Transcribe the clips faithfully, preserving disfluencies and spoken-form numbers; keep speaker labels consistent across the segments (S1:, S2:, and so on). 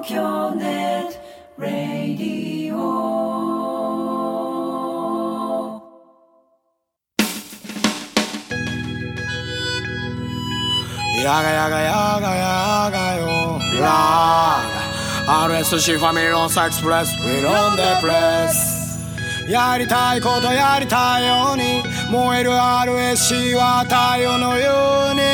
S1: 京ネットラディオ。
S2: やがやがやがやがよラー アールエスシー ファミリーロンサエクスプレス We on the press やりたいことやりたいように燃える アールエスシー は太陽のように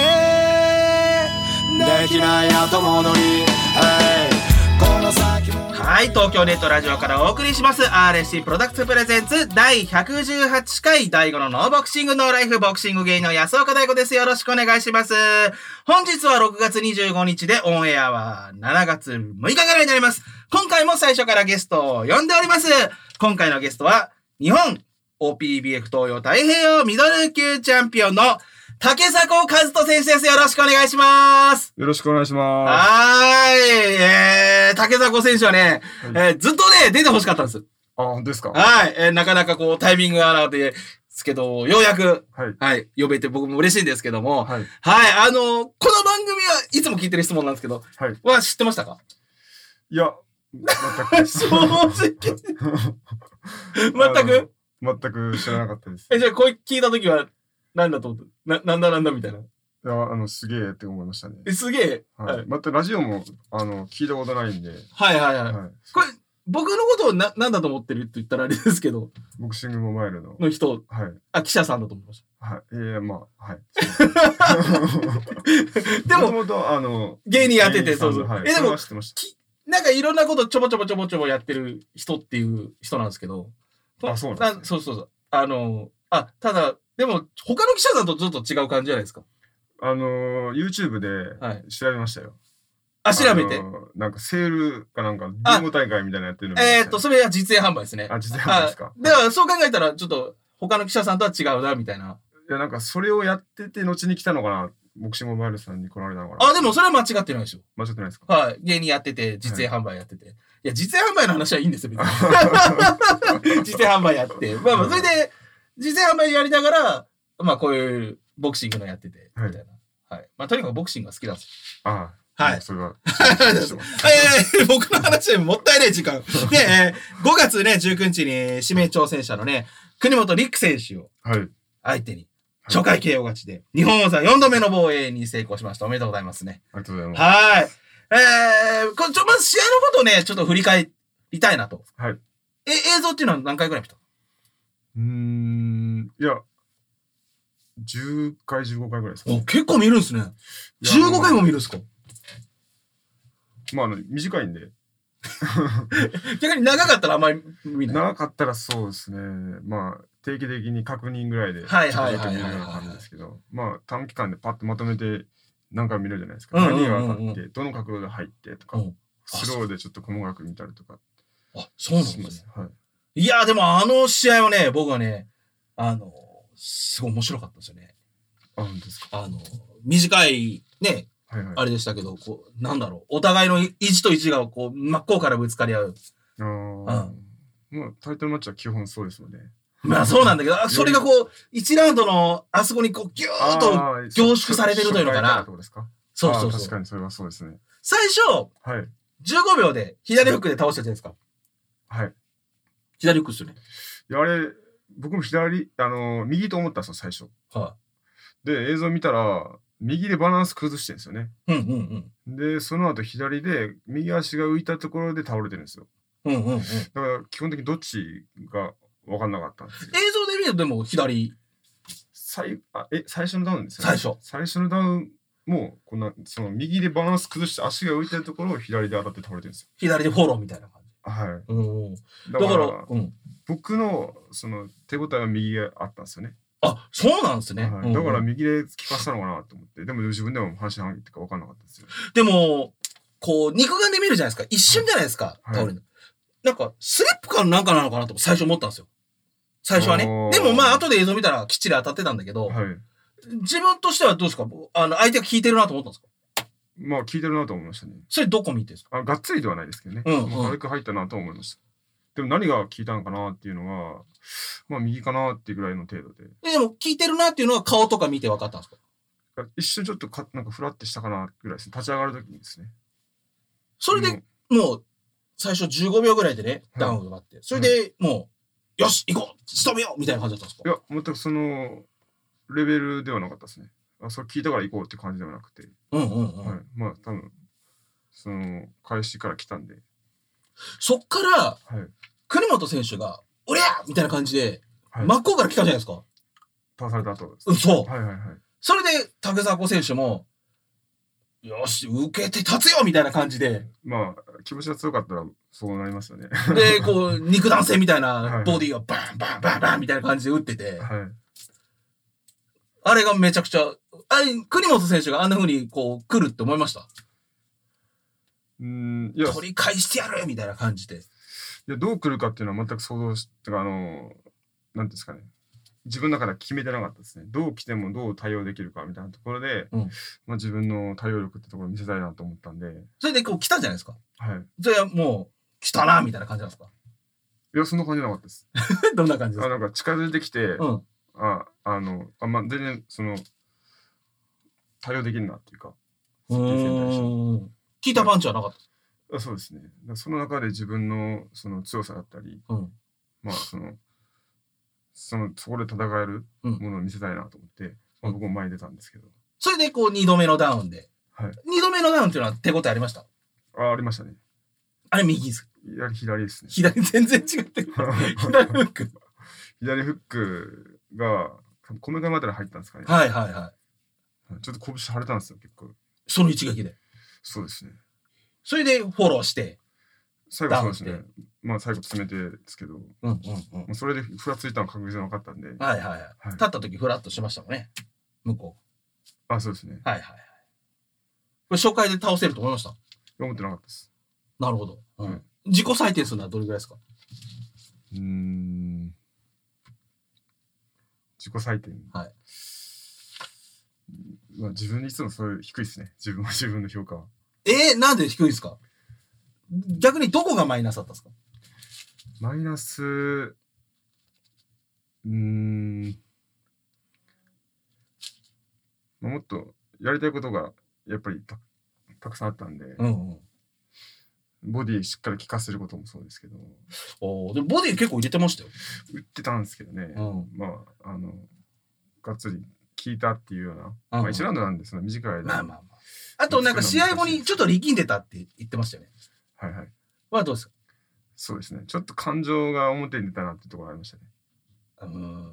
S2: できない後戻り、hey、この先も
S3: はい、東京ネットラジオからお送りします アールエスシー プロダクツプレゼンツだいひゃくじゅうはちかい第五のノーボクシングノーライフボクシング芸人の安岡大吾です。よろしくお願いします。本日はろくがつにじゅうごにちでオンエアはしちがつむいかぐらいになります。今回も最初からゲストを呼んでおります。今回のゲストは日本 オーピービーエフ 東洋太平洋ミドル級チャンピオンの竹迫和人選手です。よろしくお願いします。
S4: よろしくお願いします。
S3: はーい。えー、竹迫選手はね、はい、えー、ずっとね、出て欲しかったんです。
S4: あ、本当ですか？
S3: はい。えー、なかなかこう、タイミングがなくてですけど、ようやく、
S4: はい。
S3: はい。呼べて僕も嬉しいんですけども、
S4: はい。
S3: はい。あのー、この番組はいつも聞いてる質問なんですけど、
S4: はい。
S3: は知ってましたか？
S4: いや、全く。
S3: 正直。全く
S4: 全く知らなかったです。
S3: え、じゃあこれ聞いたときは、なんだと思った？な、なんだなんだみたいな。い
S4: や、あの、すげえって思いましたね。
S3: え、すげえ。
S4: はい。はい、またラジオも、あの、聞いたことないんで。
S3: はいはいはい。はい、これ、僕のことをな、なんだと思ってるって言ったらあれですけど。
S4: ボクシングモバイルの。
S3: の人。
S4: はい。
S3: あ、記者さんだと思いました。
S4: はい。ええー、まあ、はい。
S3: でも、
S4: もともと、あの、
S3: 芸人やってて、そうそう。
S4: はい、
S3: え、でも、
S4: き
S3: なんかいろんなことちょぼちょぼちょぼちょぼやってる人っていう人なんですけど。
S4: あ、そうなんですね。
S3: そうそうそう。あの、あ、ただ、でも、他の記者さんとちょっと違う感じじゃないですか。
S4: あのー、YouTube で調べましたよ。はい、
S3: あ、調べて、
S4: あのー、なんかセールかなんか、ビンゴ大会みたいなやってるの。
S3: えーっと、それは実演販売ですね。
S4: あ、実演販売ですか。
S3: では、そう考えたら、ちょっと、他の記者さんとは違うな、みたいな。
S4: いや、なんか、それをやってて、後に来たのかな。ボクシングモバイルさんに来られたのかな。
S3: あ、でも、それは間違ってないですよ。
S4: 間違ってないですか？
S3: はい。芸人やってて、実演販売やってて。はい、いや、実演販売の話はいいんですよ、別に。実演販売やって。まあまあ、それで、実演販売やりながら、まあ、こういうボクシングのやってて、みたいな。はい。はい、まあ、とにかくボクシングが好きなんですよ。
S4: あ
S3: あ。はい。
S4: それは。
S3: えー、僕の話でもったいない時間。で、えー、ごがつね、じゅうくにちに指名挑戦者のね、国本陸選手を相手に、初回 ケーオー 勝ちで、日本王座よんどめの防衛に成功しました。おめでとうございますね。
S4: ありがとうございます。
S3: はい。えー、これちょ、まず試合のことをね、ちょっと振り返りたいなと。
S4: はい。
S3: え、映像っていうのは何回ぐらい見た？
S4: うーん、いや、じゅっかい、じゅうごかいぐらいですか、
S3: ね。結構見るんですね。じゅうごかいも見るんですか？
S4: まあ、あの、短いんで。
S3: 逆に長かったらあんまり見ない。
S4: 長かったらそうですね。まあ、定期的に確認ぐらいで、
S3: はいはいはいはい、はい。
S4: ちょっと見るような感じですけど、まあ、短期間でパッとまとめて何回も見るじゃないですか。何が当たって、どの角度で入ってとか、うん、スローでちょっと細かく見たりとか。
S3: あ、そうなんですね。
S4: はい。
S3: いや、でもあの試合はね、僕はね、あの、すごい面白かったですよね。
S4: あ、本当ですか。
S3: あの、短いね、はいはい、あれでしたけど、こう、なんだろう、お互いの意地と意地がこう、真っ向からぶつかり合う。
S4: ああ。うん。まあ、タイトルマッチは基本そうですよね。
S3: まあそうなんだけど、それがこう、いちラウンドのあそこにこう、ギューッと凝縮されてるというのかな。そうそうそう。
S4: 確かにそれはそうですね。
S3: 最初、はい、じゅうごびょうで左フックで倒したじゃないですか。
S4: はい。
S3: 左フックですよね。
S4: いや、あれ、僕も左、あの、右と思ったんですよ、最初。
S3: はい。
S4: で、映像見たら、右でバランス崩してるんですよね。
S3: うんうんうん。
S4: で、その後左で、右足が浮いたところで倒れてるんですよ。
S3: うんうんうん。だ
S4: から基本的にどっちが分かんなかったんですよ。
S3: 映像で見るとでも左。
S4: 最、あ、え、最初のダウンですよ
S3: ね。最初。
S4: 最初のダウンも、こんな、その右でバランス崩して足が浮いてるところを左で当たって倒れてるんですよ。
S3: 左でフォローみたいな感じ。
S4: はい。
S3: うん。
S4: だから、だからうん、僕の、その、手応えは右があったんですよね。
S3: あ、そうなんですね。
S4: はい、だから右で効かせたのかなと思って。でも自分でも半身半ってか分かんなかったですよ。
S3: でも、こう、肉眼で見るじゃないですか。一瞬じゃないですか。はい、倒れる。なんか、スリップ感なんかなのかなと最初思ったんですよ。最初はね。でもまあ、後で映像見たらきっちり当たってたんだけど、はい、自分としてはどうですか？あの、相手が効いてるなと思ったんですか？
S4: まあ、効いてるなと思いましたね。
S3: それどこ見てですか？
S4: あ、がっつりではないですけどね。うん、うん。軽く入ったなと思いました。でも何が効いたのかなっていうのは、まあ右かなっていうぐらいの程度で。
S3: でも効いてるなっていうのは顔とか見て分かったんですか？
S4: 一瞬ちょっとかなんかフラッてしたかなぐらいですね。立ち上がるときにですね。
S3: それで、 もう、最初じゅうごびょうぐらいでね、ダウンがあって、それでもう、よし、行こう仕留めようみたいな感じだったんですか？
S4: いや、全くその、レベルではなかったですね。あ、それ聞いたから行こうって感じではなくて。
S3: うんうんうん。
S4: はい。まあ、多分、その、開始から来たんで。
S3: そっから、
S4: はい。
S3: 国本選手が、おりゃみたいな感じで、
S4: はい、
S3: 真っ向から来たじゃないですか。
S4: 倒された後です。
S3: うん、そう。
S4: はいはいはい。
S3: それで、竹迫選手も、よし、受けて立つよみたいな感じで。
S4: まあ、気持ちが強かったら、そうなりますよね。
S3: で、こう、肉弾戦みたい
S4: は
S3: ないボディをバンバンバンバンみたいな感じで打ってて。
S4: はい。
S3: あれがめちゃくちゃ、あれ、国本選手があんな風にこう、来るって思いました？
S4: うん、いや、
S3: 取り返してやるみたいな感じで。
S4: いや、どう来るかっていうのは全く想像して、あの、なんですかね。自分の中では決めてなかったですね。どう来てもどう対応できるかみたいなところで、うん、まあ、自分の対応力ってところを見せたいなと思ったんで。
S3: それでこう来たじゃないですか。
S4: はい。
S3: それはもう、来たなみたいな感じなんですか？
S4: いや、そんな感じじゃなかったです。
S3: どんな感じですか？
S4: あ、なんか近づいてきて、
S3: うん、
S4: あ、あの、あまあ、全然、その、対応できるなっていうか。
S3: うーん。聞いたパンチはなかった？
S4: あ、そうですね。その中で自分のその強さだったり、
S3: うん、
S4: まあ、その、その、そこで戦えるものを見せたいなと思って、うん、まあ、僕も前に出たんですけど。
S3: それでこう、二度目のダウンで。
S4: はい。
S3: 二度目のダウンっていうのは手応えありました？
S4: あ、ありましたね。
S3: あれ右です。
S4: 左、左ですね。
S3: 左、全然違ってる。左フック。
S4: 左フックが、こめかみあたり入ったんですかね。
S3: はいはいはい。
S4: ちょっと拳腫れたんですよ、結構。
S3: その一撃で。
S4: そうですね。
S3: それでフォローして。
S4: 最後そうですね。まあ最後詰めてですけど、
S3: うんうんうん、
S4: それでふらついたの確実に分かったんで。
S3: はいはいはい。はい、立った時ふらっとしましたもんね。向こ
S4: う。あ、そうですね。
S3: はいはいはい。これ初回で倒せると思いました？
S4: 思ってなかったです。
S3: なるほど。うん、自己採点するのはどれぐらいですか？
S4: うーん。自己採点。
S3: はい。
S4: まあ自分にいつもそういう低いですね。自分は自分の評価は。
S3: えー、なんで低いですか？逆にどこがマイナスだったんですか？
S4: マイナス、うーん、もっとやりたいことがやっぱり た, たくさんあったんで、うんうん、ボディしっかり効かせることもそうですけど。
S3: おでもボディ結構入れてましたよ。
S4: 打ってたんですけどね、うん、まあ、あの、がっつり効いたっていうような、うんうん、まあいちラウンドなんでその短い間に。まあまあまあ。
S3: あとなんか試合後にちょっと力んでたって言ってましたよね。
S4: はいはい。
S3: はどうですか？
S4: そうですね。ちょっと感情が表に出たなってところがありましたね。うん、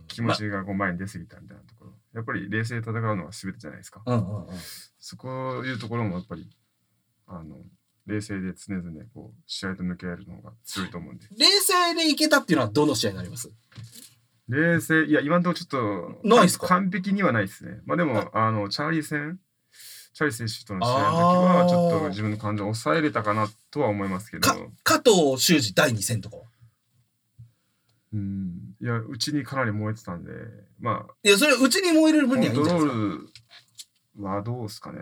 S4: 気持ちがこう前に出過ぎたみたいなところ。やっぱり冷静に戦うのが全てじゃないですか。うんうんうん、そこいうところもやっぱりあの冷静で常々こう試合と向き合えるのが強いと思うんで。
S3: 冷静でいけたっていうのはどの試合になります？
S4: 冷静、いや今のところちょっと
S3: ないですか？
S4: 完璧にはないですね。まあでもあのチャーリー戦。チャーリー選手との試合の時はちょっと自分の感情を抑えれたかなとは思いますけど。
S3: 加藤修二だいに戦とかは
S4: うん、いやうちにかなり燃えてたんで、まあ
S3: いやそれうちに燃える分にはいいんじゃないですか。
S4: コントロールはどうですかね。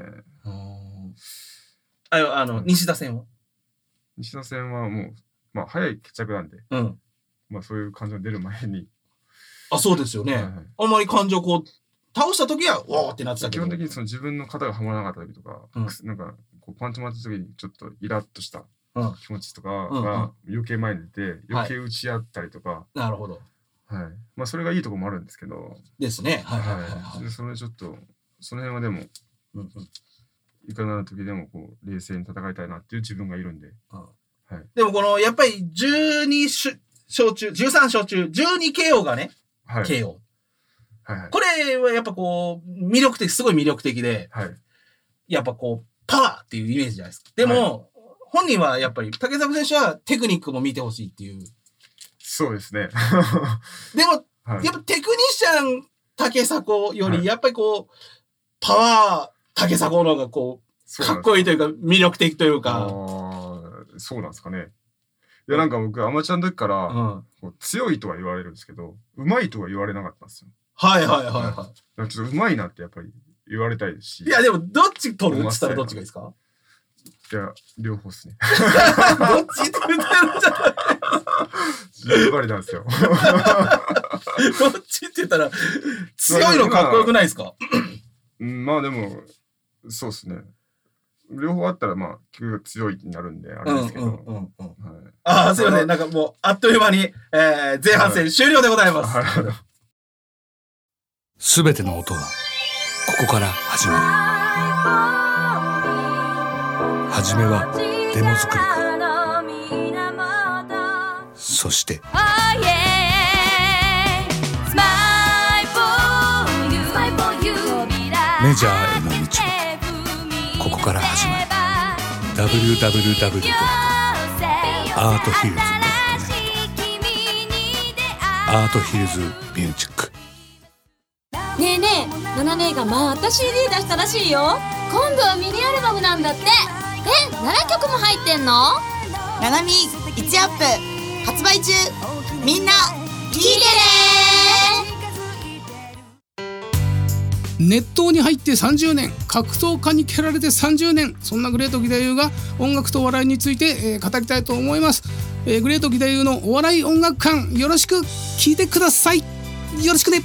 S3: ああの、うん、西田戦は
S4: 西田戦はもうまあ早い決着なんで、うん、まあそういう感情が出る前に。
S3: あ、そうですよね。はいはい、あんまり感情こう倒した時はおーってなってたけど、
S4: 基本的にその自分の肩がはまらなかった時とか、うん、なんかこうパンチもらった時にちょっとイラッとした気持ちとかが余計前に出て、余計打ち合ったりとか、はい、
S3: なるほど。
S4: はい。まあそれがいいところもあるんですけど。
S3: ですね。はいはいはい、
S4: はい。でそれちょっとその辺はでも、うんうん、いかなる時でもこう冷静に戦いたいなっていう自分がいるんで。うん、はい。
S3: でもこのやっぱりじゅうに勝中、じゅうさん勝中、じゅうにケーオー がね、はい、ケーオー。はいはい、これはやっぱこう、魅力的、すごい魅力的で、はい、やっぱこう、パワーっていうイメージじゃないですか。でも、はい、本人はやっぱり、竹迫選手はテクニックも見てほしいっていう。
S4: そうですね。
S3: でも、はい、やっぱテクニシャン竹迫より、やっぱりこう、パワー竹迫の方がこう、かっこいいというか、魅力的というか。
S4: あそうなんですかね。いや、なんか僕、アマチュアの時から、うん、こう強いとは言われるんですけど、うまいとは言われなかったんですよ。
S3: はいはいはいはい。
S4: はい、ちょっとうまいなってやっぱり言われたいですし。
S3: いやでもどっち取るって言ったらどっちがいいですか？
S4: いや、両方っすね。
S3: どっちって言ってるんじゃない？
S4: 欲張りなんですよ。
S3: どっちって言ったら強いのかっこよくないですか？
S4: うん、まあでも、そうっすね。 両方あったらまあ球が強いになるんであれですけど、うんうんうんうん、はい、
S3: ああすいません、なんかもうあっという間に、えー、前半戦終了でございます。
S2: すべての音はここから始まる。はじめはデモ作りから、そしてメジャーへの道はここから始まる。 ダブリューダブリューダブリュー ドットアートヒルズ ドットネット アートヒルズミュージック。
S5: ねえねえ、ナナ姉がまた シーディー 出したらしいよ。今度はミニアルバムなんだって。え、ななきょくも入ってんの？
S6: ナナミいちアップ発売中。みんな聞いて
S7: ね。熱湯に入ってさんじゅうねん、格闘家に蹴られてさんじゅうねん、そんなグレート義太夫が音楽とお笑いについて、えー、語りたいと思います。えー、グレート義太夫のお笑い音楽館、よろしく聞いてください。よろしくね。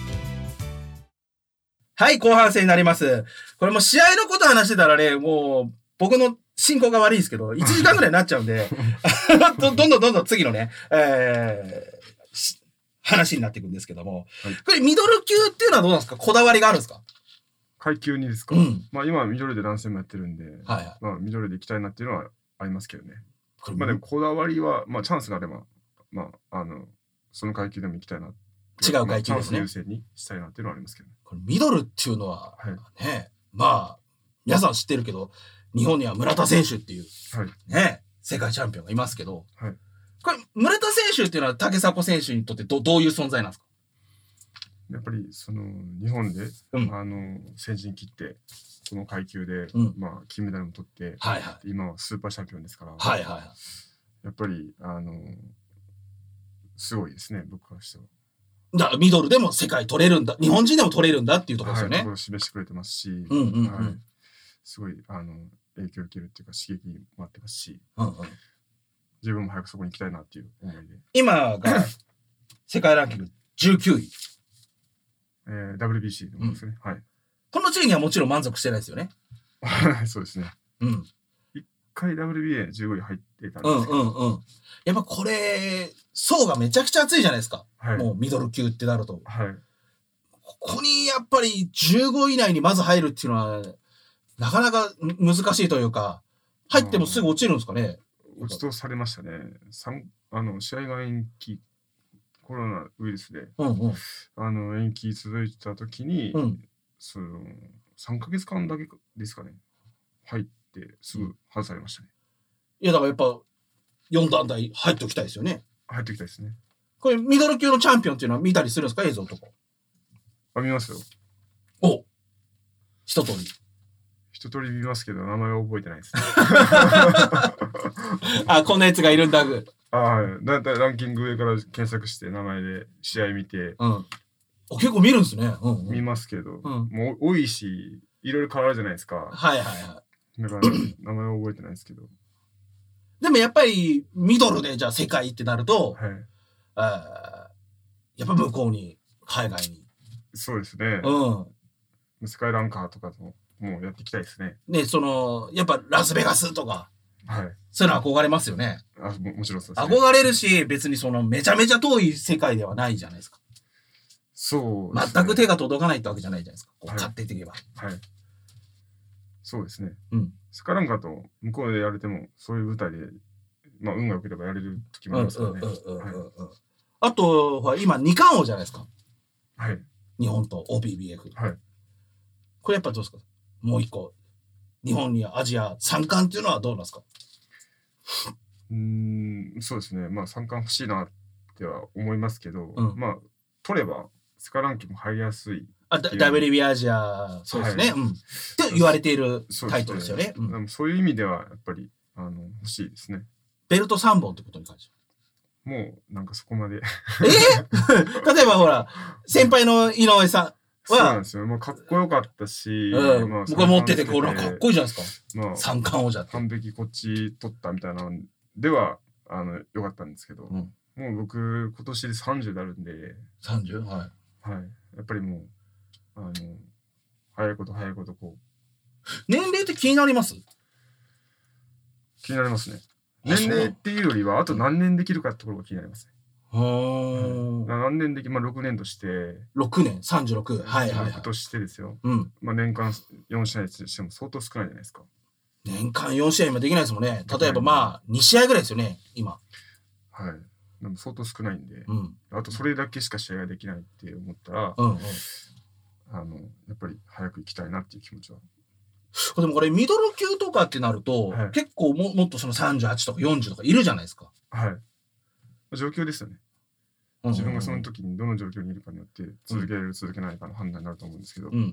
S3: はい、後半戦になります。これも試合のこと話してたらね、もう僕の進行が悪いんですけど、いちじかんぐらいになっちゃうんで、ど, どんどんどんどん次のね、えー、話になっていくんですけども、はい、これミドル級っていうのはどうなんですか？こだわりがあるんですか？
S4: 階級にですか？うん、まあ今はミドルで男性もやってるんで、はいはい、まあミドルで行きたいなっていうのはありますけどね。まあでもこだわりは、まあチャンスがあれば、まああの、その階級でも行きたいな。
S3: 違う階級ですね。
S4: チャンス優先にしたいなっていうのはありますけどね。
S3: これミドルっていうのは、ね、はい、まあ、皆さん知ってるけど、日本には村田選手っていう、はい、ね、世界チャンピオンがいますけど、はい、これ村田選手っていうのは竹迫選手にとって ど, どういう存在なんですか？
S4: やっぱりその日本で、うん、あの先陣切ってこの階級で、うん、まあ金メダルも取って、はいはい、今はスーパーチャンピオンですから、はいはい、やっぱりあのすごいですね、僕からしては。
S3: だからミドルでも世界取れるんだ、日本人でも取れるんだっていうところですよね。
S4: はい、ところを示してくれてますし、うんうんうん、はい、すごいあの影響を受けるっていうか刺激にもあってますし、うんうん、自分も早くそこに行きたいなっていう思いで。
S3: 今が世界ランキングじゅうきゅうい。
S4: えー、ダブリュービーシー の方ですね、うん。はい。
S3: この順位にはもちろん満足してないですよね。
S4: そうですね。うん。一回 ダブリュービーエーじゅうごい入ってたんですけど。
S3: うんうんうん。やっぱこれ、層がめちゃくちゃ厚いじゃないですか。はい、もうミドル級ってなると。はい。ここにやっぱりじゅうごい以内にまず入るっていうのは、なかなか難しいというか、入ってもすぐ落ちるんですかね。
S4: 落ちとされましたね。あの、試合が延期。コロナウイルスで、うんうん、あの延期続いた時に、うん、そのさんかげつかんだけですかね、入ってすぐ外されましたね。
S3: いやだからやっぱよんだんだい入っておきたいですよね。
S4: 入っておきたいですね。
S3: これミドル級のチャンピオンっていうのは見たりするんですか、映像とか？
S4: あ、見ますよ。
S3: お、一通り。
S4: 一通り見ますけど名前は覚えてないです、ね。
S3: あ、こんなやつがいるんだ。
S4: あ、はい。だいたいランキング上から検索して名前で試合見て、うん、
S3: 結構見るんですね。うんうん、
S4: 見ますけど、うん、もう多いしいろいろ変わるじゃないですか。はいはいはい。だから名前は覚えてないですけど。
S3: でもやっぱりミドルでじゃあ世界ってなると、はい、あやっぱ向こうに海外に。
S4: そうですね。うん。世界ランカーとかともうやっていきたいですね。
S3: ね、そのやっぱラスベガスとか。はい、そういうの憧れますよね。
S4: あ、も、もちろんそうです
S3: ね。憧れるし、別にそのめちゃめちゃ遠い世界ではないじゃないですか。
S4: そうですね。
S3: 全く手が届かないってわけじゃないじゃないですか。こう勝っていっていけば。はい。
S4: そうですね。うん。スカランカと向こうでやれても、そういう舞台で、まあ運が良ければやれる時もありますからね。
S3: あとは今にかん王じゃないですか。
S4: はい。
S3: 日本と オーピービーエフ。はい。これやっぱどうですか？もう一個。日本にアジアさんかんっていうのはどうなんですか？
S4: うーん、そうですね。まあさんかん欲しいなっては思いますけど、うん、まあ取れば世界ランキングも入りやすい。
S3: あ、ダブリュービー アジア、そうですね。はい、うん。って言われているタイトルですよね。
S4: そうですね。うん、そういう意味ではやっぱりあの欲しいですね。
S3: ベルトさんぼんってことに関して
S4: は。もうなんかそこまで。え
S3: ー、例えばほら先輩の井上さん。
S4: そうなんですよ。もうかっこよかったし、
S3: うん、まあ、僕は持ってて、これかっこいいじゃないですか。まあ、三冠王者って。
S4: 完璧こっち取ったみたいなのでは、あの、よかったんですけど、うん、もう僕、今年でさんじゅうになるんで。
S3: さんじゅう？ はい。
S4: はい。やっぱりもう、あの、早いこと早いことこう。
S3: 年齢って気になります？
S4: 気になりますね。年齢っていうよりはあと何年できるかってところが気になりますね。
S3: は
S4: あ、何年でき、まあろくねんとして
S3: ろくねんさんじゅうろくはいはい、はい、
S4: としてですよ、
S3: うん、
S4: まあ年間よん試合としても相当少ないじゃないですか。
S3: 年間よん試合今できないですもんね。例えばまあに試合ぐらいですよね今。
S4: はい。でも相当少ないんで、
S3: うん、
S4: あとそれだけしか試合ができないって思ったら、
S3: うんうん、
S4: あのやっぱり早く行きたいなっていう気持ちは。
S3: でもこれミドル級とかってなると、はい、結構 も, もっとそのさんじゅうはちとかよんじゅうとかいるじゃないですか。
S4: はい。状況ですよね。自分がその時にどの状況にいるかによって続けられる続けないかの判断になると思うんですけど、うんうんうん、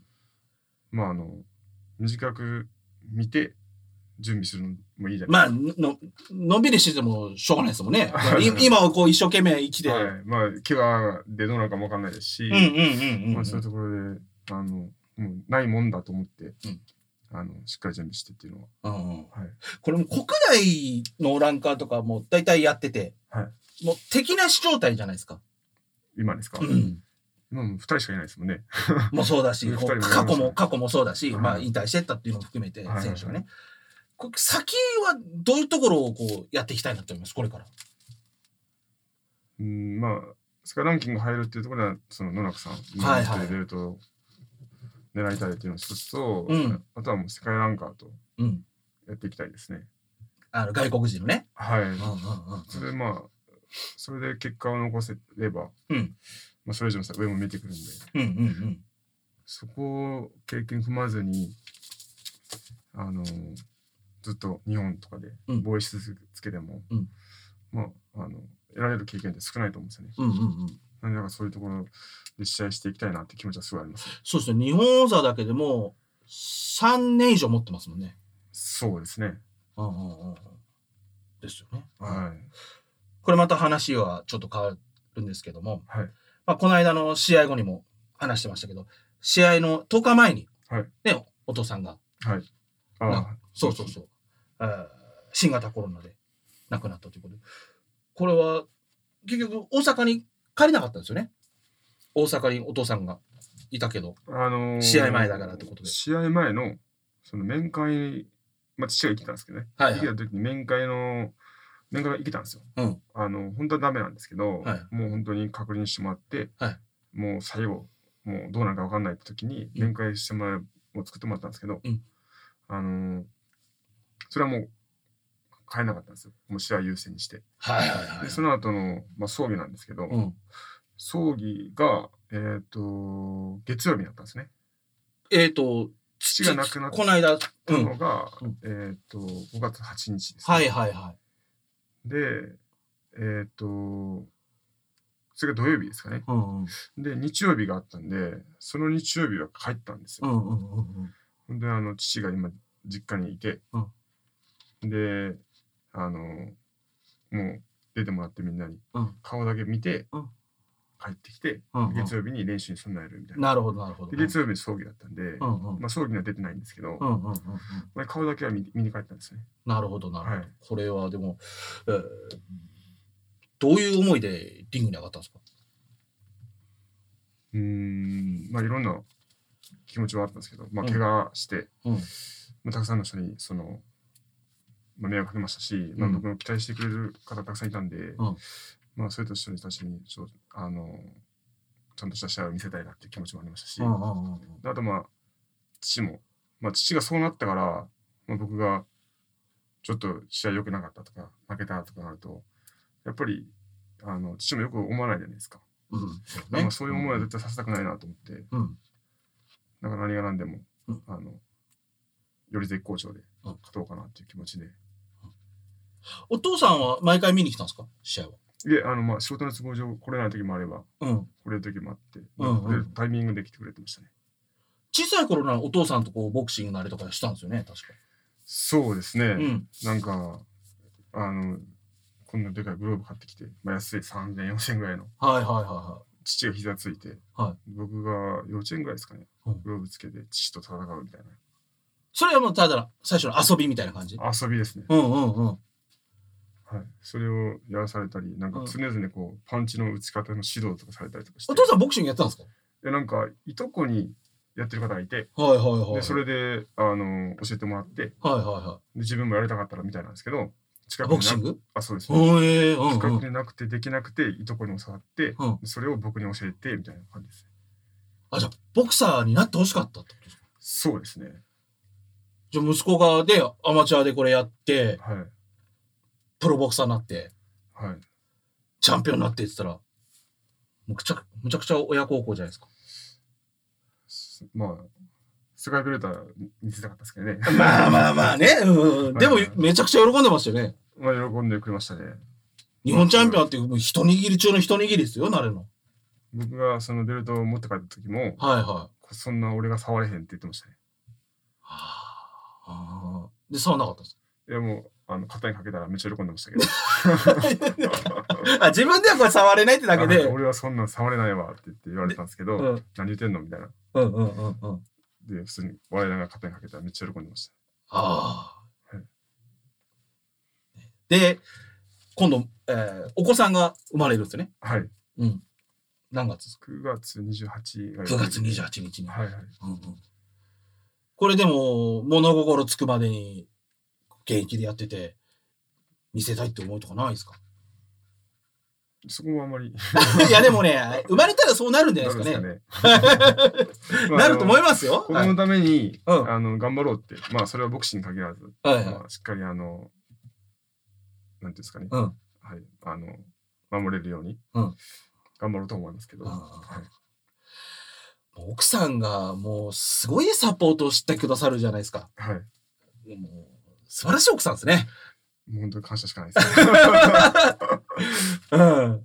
S4: まああの短く見て準備するのもいいじゃないですか。まあ の, のんびりしててもしょうがないですもんね。今をこう一生懸命生きて、はい、まあ怪我でどうなるかもわかんないですし、そういうところであのもうないもんだと思って、うん、あのしっかり準備してっていうのは、うんうん、はい、これも国内のランカーとかも大体やってて、はい、もう敵なし状態じゃないですか。今ですか。うん、今もふたりしかいないですもんね。もうそうだし、過去も過去もそうだし、はい、まあ引退してったっていうのも含めて選手がね。はいはいはい、こ先はどういうところをこうやっていきたいなと思いますこれから。うん、まあ世界ランキング入るっていうところではその野中さん今のベルトを狙いたいっていうの一つと、うん、あとはもう世界ランカーとやっていきたいですね。あの外国人のね。はい。うんうんうん、それでまあそれで結果を残せれば、うん、まあそれ以上の上も見えてくるんで、うんうんうん、そこを経験踏まずにあのずっと日本とかで防衛し続けても、うん、まああの得られる経験って少ないと思うんですよね。うんうんうん、なんでだからそういうところで試合していきたいなって気持ちはすごいあります、ね。そうですね。日本王座だけでもさんねん以上持ってますもんね。そうですね。うんうんうん、ですよね。はい。これまた話はちょっと変わるんですけども、はい、まあこの間の試合後にも話してましたけど、試合のとおかまえに、はい、ねお父さんが、はい、ああそうそうそう、新型コロナで亡くなったということで、これは結局大阪に帰れなかったんですよね。大阪にお父さんがいたけど、あのー、試合前だからってことで。試合前のその面会、まあ父が行ってたんですけどね。はい、はい、行ってた時に面会の面会が行けたんですよ。うん、あの本当はダメなんですけど、はい、もう本当に確認してもらって、はい、もう最後もうどうなるか分かんないって時に面会してもらうを作ってもらったんですけど、うん、あのー、それはもう変えなかったんですよ。もう試合優先にして。はいはいはい。でその後の、まあ、葬儀なんですけど、うん、葬儀が、えっ、ー、と、月曜日だったんですね。えっ、ー、と、父が亡くなったのが、うん、えっ、ー、と、ごがつはちにちです、ね。はいはいはい。で、えっ、ー、と、それが土曜日ですかね、うんうん。で、日曜日があったんで、その日曜日は帰ったんですよ。うんうんうんうん、で、あの、父が今、実家にいて、うん、で、あの、もう出てもらってみんなに、うん、顔だけ見て、うん、帰ってきて、うんうん、月曜日に練習に備えるみたいな。なるほど、なるほど。で月曜日に葬儀だったんで、うんうん、まあ葬儀には出てないんですけど、うんうんうんうん、顔だけは 見, 見に帰ったんですね。なるほど、なるほど。はい、これはでも、えー、どういう思いでリングに上がったんですか？うーん、まあいろんな気持ちはあったんですけど、まあ怪我して、うんまあ、たくさんの人にその、まあ、迷惑かけましたし、うんまあ、僕も期待してくれる方たくさんいたんで、うんまあ、そういった人たちにちょあのちゃんとした試合を見せたいなっていう気持ちもありましたし、うんうんうん、あとまあ父も、まあ、父がそうなったから、まあ、僕がちょっと試合良くなかったとか負けたとかなるとやっぱりあの父もよく思わないじゃないですか、うんそうね、まあそういう思いは絶対させたくないなと思って、うん、だから何が何でも、うん、あのより絶好調で勝とうかなっていう気持ちで、うん、お父さんは毎回見に来たんですか試合は？いえ、あのまあ仕事の都合上来れない時もあれば、うん、来れる時もあって、うんうん、タイミングで来てくれてましたね。小さい頃なお父さんとこうボクシングなりとかしたんですよね、確か。そうですね。うん、なんかあのこんなでかいグローブ買ってきて、まあ、安いさんぜんよんせんぐらいの。はいはいはいはい。父が膝ついて、はい、僕が幼稚園ぐらいですかね、うん、グローブつけて父と戦うみたいな。それはもうただ最初の遊びみたいな感じ？遊びですね。うんうんうん。はい。それをやらされたり、なんか常々こうパンチの打ち方の指導とかされたりとかして。お父さんボクシングやったんですか？いやなんかいとこにやってる方がいて、
S3: はいはいはい。
S4: でそれであの教えてもらって、
S3: はいはいはい。
S4: で自分もやりたかったらみたいなんですけど、近くに
S3: ボクシング？
S4: あ、そうです、
S3: ね。えー、うんうん、
S4: 近くになくてできなくていとこに教わって、
S3: うん、
S4: それを僕に教えてみたいな感じです。
S3: あ、じゃあボクサーになってほしかったってことですか？
S4: そうですね。
S3: じゃあ息子がでアマチュアでこれやって、
S4: はい、
S3: プロボクサーになって、
S4: はい、
S3: チャンピオンになってって言ったらむちゃくむちゃくちゃ親孝行じゃないですか。
S4: まあ世界グレーター見せたかったですけどね。
S3: まあまあまあね、うん、でもめちゃくちゃ喜んでましたよね。
S4: まあ喜んでくれましたね。
S3: 日本チャンピオンっていう一握り中の一握りですよ、なれの。
S4: 僕がそのベルトを持って帰った時も、
S3: はいはい、
S4: そんな俺が触れへんって言ってましたね。
S3: はあ、で触らなかったです。
S4: いやもうあの肩にかけたらめっちゃ喜んでましたけど。
S3: あ、自分ではこれ触れないってだけで。
S4: 俺はそんなん触れないわって言って言われたんですけど、うん、何言ってんのみたいな。
S3: うんうんうんうん。
S4: で普通に笑いながら肩にかけたらめっちゃ喜んでました。
S3: ああ、はい。で今度、えー、お子さんが生まれるんですよね。
S4: はい。
S3: うん。何月ですか？
S4: くがつにじゅうはちが
S3: くがつにじゅうはちにちに。
S4: はいはい。
S3: うんうん、これでも物心つくまでに現役でやってて見せたいって思いとかないですか？
S4: そこもあんまり
S3: いやでもね、生まれたらそうなるんじゃないですかね。なると思いますよ。
S4: 子供のために、はい、あの頑張ろうって、まあそれはボクシングに限らず、はいはい、まあ、しっかりあのなんていうんですかね、うん、はい、あの守れるように、うん、頑張ろうと思いますけど、はい、
S3: 奥さんがもうすごいサポートしてくださるじゃないですか。
S4: はい。
S3: もう素晴らしい奥さんですね。
S4: もう本当に感謝しかないです、
S3: ね。うん。はい、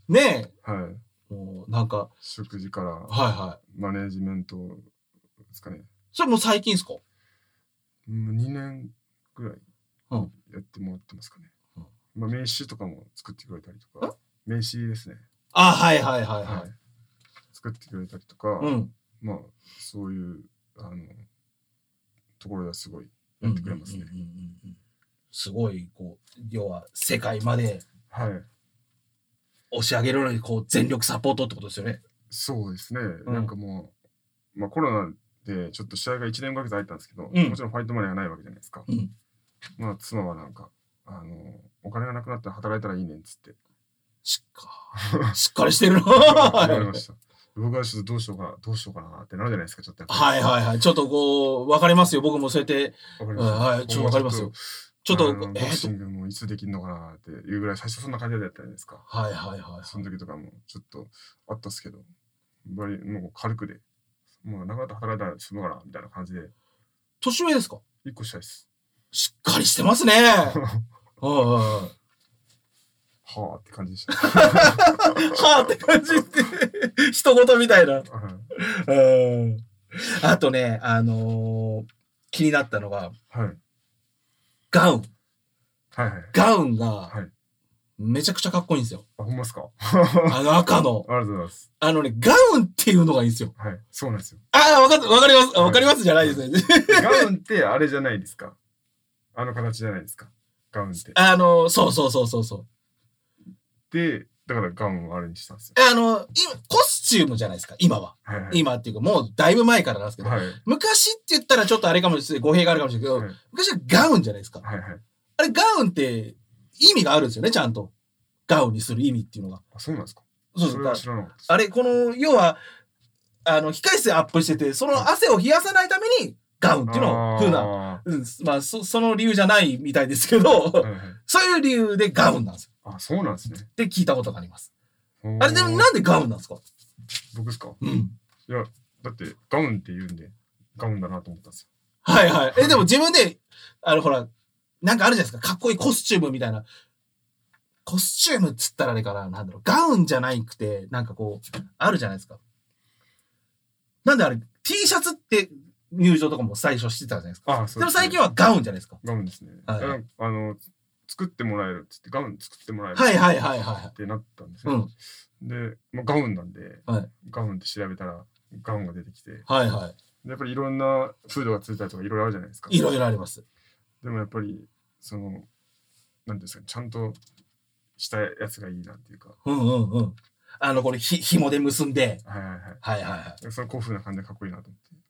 S3: ね
S4: え。はい。
S3: もうなんか
S4: 食事から、はい
S3: はい。
S4: マネージメントですかね。
S3: それもう最近ですか？
S4: にねんぐらいやってもらってますかね。うん、まあ名刺とかも作ってくれたりとか、名刺ですね。
S3: あ、はいはいはいはい。はい、
S4: 作ってくれたりとか、うん、まあそういうあのところではすごいやってくれますね。
S3: すごいこう要は世界まで
S4: はい
S3: 押し上げるのにこう全力サポートってことですよね。
S4: そうですね。うん、なんかもうまあコロナでちょっと試合がいちねんごかげつ空いたんですけど、うん、もちろんファイトマネーがないわけじゃないですか。うん、まあ妻はなんかあのお金がなくなったら働いたらいいねんっつって。
S3: しっかしっかりしてるな。
S4: 言われました。僕はちょっとどうしようかなどうしようかなってなるじゃないですか。ちょっとやっぱ
S3: はいはいはい。ちょっとこう分かりますよ。僕もそうやってわかります、うん、はい、ちょっと分かりますよ。ちょっと
S4: ボクシングもいつできるのかなっていうぐらい最初そんな感じだったじゃないですか。
S3: はいはいはい、はい。
S4: その時とかもちょっとあったっすけど、やっぱりもう軽くで、もうなかなか働いたら済むかなみたいな感じで。
S3: 年上ですか？
S4: 一個下です。
S3: しっかりしてますね。はいはいはい。
S4: はあって感じでした。
S3: はあって感じって人事みたいな。うん。あとね、あのー、気になったのが、はい、ガウン。
S4: はいはい。
S3: ガウンがめちゃくちゃかっこいいんですよ。
S4: あ、ほんまですか？
S3: あの赤の。
S4: ありがとうございます。
S3: あのね、ガウンっていうのがいいんですよ。
S4: はい、そうなんですよ。
S3: ああ、わか、わかります。わかりますじゃないですね。
S4: ガウンってあれじゃないですか。あの形じゃないですか。ガウンって。
S3: あの、そうそうそうそうそう。
S4: で、だからガウンをあれにしたんですよ。
S3: あの、今、コスチュームじゃないですか、今は。はいはい、今っていうか、もうだいぶ前からなんですけど、はい、昔って言ったらちょっとあれかもしれない、語弊があるかもしれないけど、はい、昔はガウンじゃないですか。はいはい、あれ、ガウンって意味があるんですよね、ちゃんと。ガウンにする意味っていうのが。
S4: あ、そうなんですか？
S3: そうそう。知らなかったです。あれ、この、要は、あの、控室でアップしてて、その汗を冷やさないために、ガウンっていうのを、ふうな、うん、まあそ、その理由じゃないみたいですけど、はいはい、そういう理由でガウンなんですよ。
S4: あ、そうなんですね。
S3: って聞いたことがあります。あれでもなんでガウンなんですか？
S4: 僕ですか？
S3: うん。
S4: いや、だってガウンって言うんで、ガウンだなと思ったんですよ。
S3: はいはい。え、でも自分で、あの、ほら、なんかあるじゃないですか。かっこいいコスチュームみたいな。コスチュームっつったらあれかな。なんだろう。ガウンじゃないくて、なんかこう、あるじゃないですか。なんであれ、T シャツって入場とかも最初してたじゃないですか。あ、そうですね。でも最近はガウンじゃないですか。
S4: ガウンですね。はい、あの、作ってもらえるっつって、ガウン作ってもらえる
S3: はいはいはいはい
S4: ってなったんですよ。うん、で、まあ、ガウンなんで、はい、ガウンって調べたらガウンが出てきて、
S3: はいはい、
S4: やっぱりいろんなフードがついたりとかいろいろあるじゃないですか。
S3: いろいろあります。
S4: でもやっぱりそのなんですか、ちゃんとしたやつがいいなっていうか。
S3: うんうんうん。あのこれひ紐で結んで、
S4: はいはいはい
S3: はいはいはい。
S4: その古風な感じでかっこいいなと思って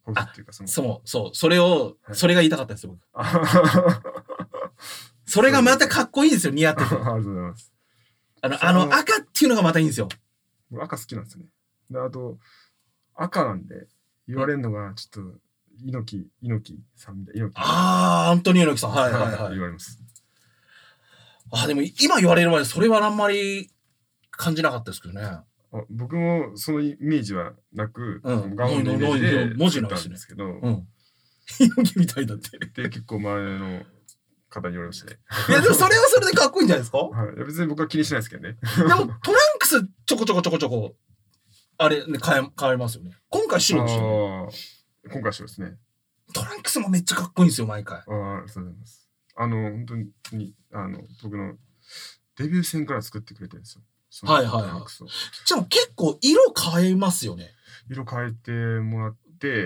S4: 抱負っていうかその。
S3: そう、そう、それを、
S4: はい、
S3: それが言いたかったんですよ、僕。それがまたかっこいいですよ、似合ってて。
S4: ありがとうございます。
S3: あの、あの、赤っていうのがまたいいんですよ。
S4: 赤好きなんですよね。で、あと、赤なんで、言われるのが、ちょっと、猪木、猪木さんみたいな。猪木。
S3: あー、アントニオ猪木さん。はいはいはい。
S4: 言われます。
S3: あ、でも今言われるまでそれはあんまり感じなかったですけどね。
S4: あ僕もそのイメージはなく、
S3: うん、
S4: ガウンのイメージで
S3: 文字の
S4: 作ったんですけど、
S3: うん。猪木みたいだって。
S4: で、結構周りの方に言われましたね。
S3: いや、でもそれはそれでかっこいいんじゃないですか？
S4: はい。いや別に僕は気にしないですけどね。
S3: でもトランクスちょこちょこちょこちょこ、あれ、ね、変え、変えますよね。今回白でしょ。
S4: 今回白ですね。
S3: トランクスもめっちゃかっこいいんですよ、毎回。
S4: ああ、ありがとうございます。あの、本当に、あの、僕のデビュー戦から作ってくれてるんですよ。
S3: はいはいはい。じゃあ結構色変えますよね。
S4: 色変えてもらって、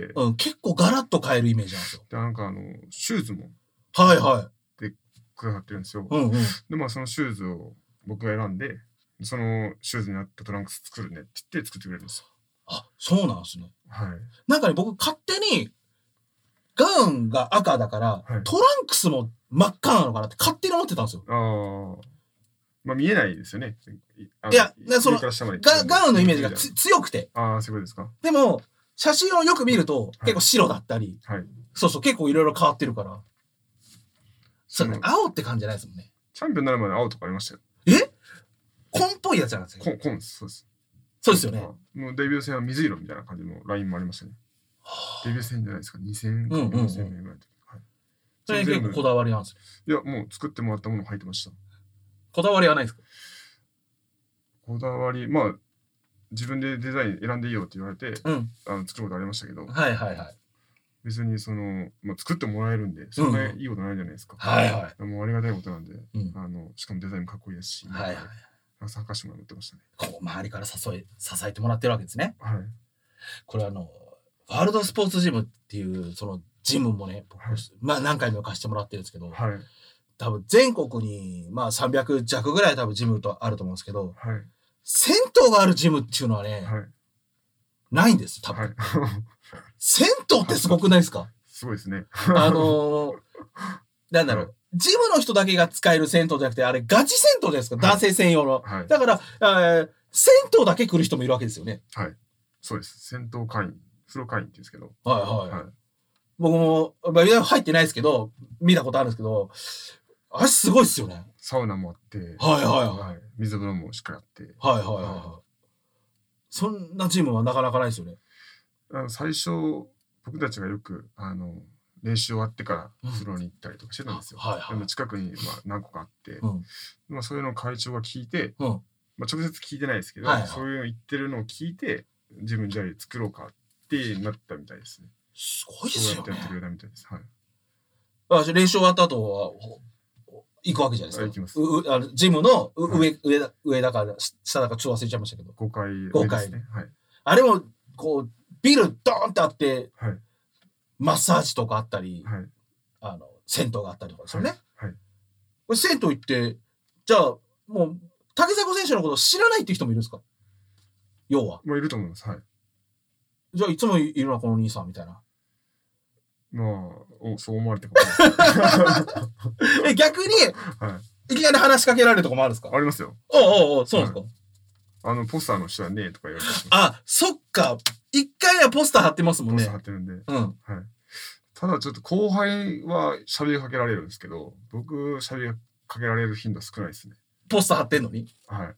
S3: うん、結構ガラッと変えるイメージなんですよ。
S4: で、なんかあの、シューズも。
S3: はいはい。
S4: で、くださってるんですよ。
S3: うんうん。
S4: で、まあそのシューズを僕が選んで、そのシューズに合ったトランクス作るねって言って作ってくれるんですよ。
S3: あ、そうなんですね。
S4: はい。
S3: なんかね、僕勝手に、ガウンが赤だから、はい、トランクスも真っ赤なのかなって勝手に思ってたんですよ。
S4: ああ。まあ見えないですよね。
S3: いや、そのガ、ガウンのイメージがつ強くて。
S4: ああ、そういうことですか。
S3: でも、写真をよく見ると、結構白だったり、
S4: はい、
S3: そうそう、結構いろいろ変わってるから。それね、青って感じじゃないですもんね。
S4: チャンピオンになるまで青とかありましたよ。
S3: え紺っぽいやつなんですよ。
S4: 紺、紺です。そうです。
S3: そうですよね。
S4: もうデビュー戦は水色みたいな感じのラインもありましたね。デビュー戦じゃないですか。にせんかよんせんめんぐらいの時。はい。
S3: それ結構こだわりなんです
S4: よ。いや、もう作ってもらったものを履いてました。
S3: こだわりはないですか？
S4: こだわり、まあ、自分でデザイン選んでいいよって言われて、
S3: うん、
S4: あの作ることありましたけど、
S3: はいはいはい。
S4: 別にその、まあ、作ってもらえるんで、そんないいことないじゃないですか。
S3: うん、はいはい。
S4: もうありがたいことなんで、
S3: うん、
S4: あの、しかもデザインもかっこいいですし、
S3: はいはい。
S4: 参加してもらってましたね。
S3: こう、周りから誘い、支えてもらってるわけですね。
S4: はい。
S3: これあの、ワールドスポーツジムっていう、そのジムもね、はい、まあ何回も貸してもらってるんですけど、
S4: はい。
S3: 多分全国に、まあさんびゃくじゃくぐらい多分ジムとあると思うんですけど、
S4: はい。
S3: 銭湯があるジムっていうのはね、
S4: はい、
S3: ないんです、多分。はい、銭湯ってすごくないですか？
S4: すごいですね。
S3: あのー、なんだろう、はい、ジムの人だけが使える銭湯じゃなくて、あれガチ銭湯じゃないですか、はい、男性専用の。はい、だから、えー、銭湯だけ来る人もいるわけですよね。
S4: はい。そうです。銭湯会員、風呂会員って言うんですけど。
S3: はいはい。はい、僕も、まあ、入ってないですけど、見たことあるんですけど、あれすごいっすよね。
S4: サウナもあって、
S3: はいはいはい。
S4: 水風呂もしっかりあって。
S3: はいはいはい。はい、そんなジムはなかなかないですよね。
S4: あの最初、僕たちがよく、あの、練習終わってから風呂に行ったりとかしてたんですよ。うん、はいはい、でも近くに、まあ、何個かあって、うん、まあ、そういうのを会長が聞いて、うん、まあ、直接聞いてないですけど、はいはい、そういうの言ってるのを聞いて、自分じゃあ作ろうかってなったみたいですね。
S3: すごいですよね。
S4: そうやってやってくれたみたいです。はい。
S3: あ、じゃあ練習終わった後は、行くわけじゃないですか。
S4: 行きます。
S3: うあのジムの上、はい、上だ、上だか下だかちょっと忘れちゃいましたけど。
S4: ごかい、
S3: ごかい。
S4: ね、はい。
S3: あれも、こう、ビルドーンってあって、
S4: はい、
S3: マッサージとかあったり、
S4: はい、
S3: あの、銭湯があったりとかですよね。
S4: はい。はい、
S3: これ銭湯行って、じゃあ、もう、竹迫選手のことを知らないっていう人もいるんですか？要は。
S4: もういると思います。はい。じ
S3: ゃあ、いつもいるのはこの兄さんみたいな。
S4: まあ、おそう思われてるか
S3: も。え、逆に、はい、いきなり話しかけられるとこもあるんですか？
S4: ありますよ。
S3: おうおうおう、そうなんですか、
S4: はい、あの、ポスターの人はね、とか言われてます。
S3: あ、そっか。一回はポスター貼ってますもんね。
S4: ポスター貼ってるんで。
S3: うん。
S4: はい。ただちょっと後輩は喋りかけられるんですけど、僕喋りかけられる頻度少ないですね。
S3: ポスター貼ってんのに？
S4: はい。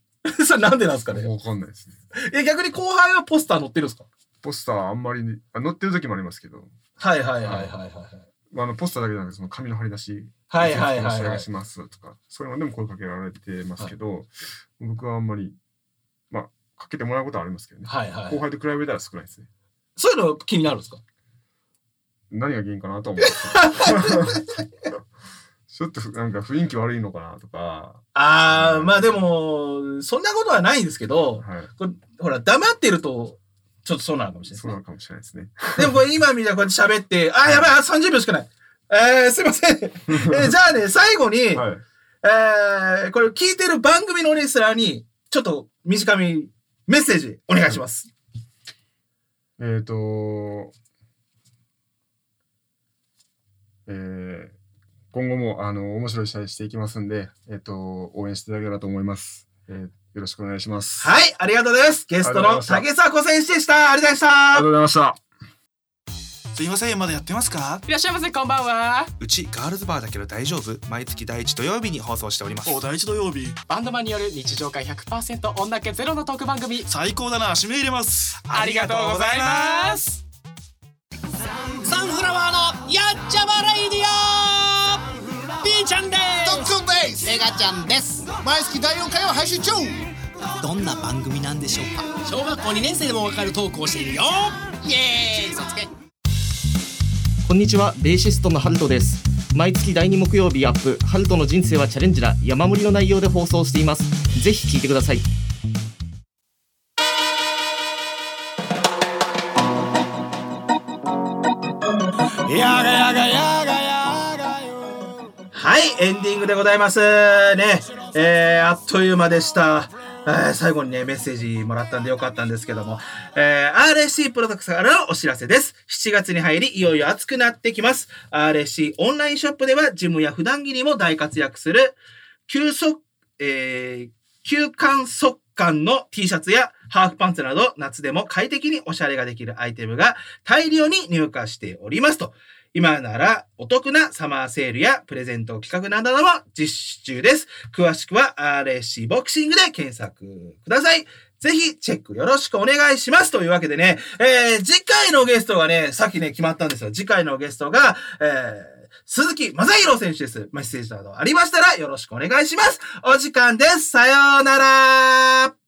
S3: それなんでなんですかね？
S4: わかんないですね。
S3: え、逆に後輩はポスター載ってるんですか？
S4: ポスターあんまり、ね、あ載ってる時もありますけど。
S3: はいはいはいはいはい。
S4: あのポスターだけじゃなくてその紙の貼り出し、
S3: はいはいはい、はい、
S4: お願いしますとか、そういうのでも声かけられてますけど、はい、僕はあんまり、まあ、かけてもらうことはありますけどね。
S3: はいはい、
S4: 後輩と比べたら少ないですね。
S3: そういうの気になるんですか？
S4: 何が原因かなと思ってちょっとなんか雰囲気悪いのかなとか。
S3: ああ、まあでも、そんなことはないんですけど、
S4: はい、
S3: これほら、黙ってると、ちょっとそうなのかもしれないですね。
S4: そうなのかもしれないですね。
S3: でもこれ今みたいにこうやって喋って、あ、やばい、あ、さんじゅうびょうしかない。えー、すいません。えー、じゃあね、最後に、はい、えー、これ聞いてる番組のリスナーに、ちょっと短めにメッセージお願いします。
S4: はい、えっ、ー、と、 えー、今後もあの面白い試合していきますんで、えっと応援していただければと思います。えー、よろしくお願いします。
S3: はい、ありがとうございます。ゲストの竹迫選手でした。ありがとうございました。
S4: ありがとうございました。
S8: すいません、まだやってますか？
S9: いらっしゃいませ、こんばんは。
S8: うちガールズバーだけど大丈夫？毎月第一土曜日に放送しております。
S9: お、第一土曜日。バンドマンによる日常会 ひゃくパーセント 女気ゼロのトーク番組。
S8: 最高だな、指名入れます。
S9: ありがとうございます。
S10: サンフラワーのやっちゃまレイディオ。 B ちゃんです。
S11: ドックンです。
S10: メガちゃんです。
S11: 毎月だいよんかいを配信中。
S10: どんな番組なんでしょうか？小学校にねん生でもわかるトークをしているよ。イエーイ、嘘つけ。
S12: こんにちは、ベーシストのハルトです。毎月だいに木曜日アップ、ハルトの人生はチャレンジだ、山盛りの内容で放送しています。ぜひ聞いてください。
S2: やがやがやがやがよ。
S3: はい、エンディングでございますね。えー、あっという間でした。えー、最後にね、メッセージもらったんでよかったんですけども、えー、アールエスシー プロダクツからのお知らせです。しちがつに入り、いよいよ暑くなってきます。アールエスシー オンラインショップでは、ジムや普段着にも大活躍する、吸速、えー、吸汗速乾の T シャツやハーフパンツなど、夏でも快適におしゃれができるアイテムが大量に入荷しておりますと。今ならお得なサマーセールやプレゼント企画なども実施中です。詳しくは アールエスシー ボクシングで検索ください。ぜひチェックよろしくお願いします。というわけでね、えー、次回のゲストがね、さっきね、決まったんですよ。次回のゲストが、えー、鈴木正宏選手です。メッセージなどありましたらよろしくお願いします。お時間です。さようなら。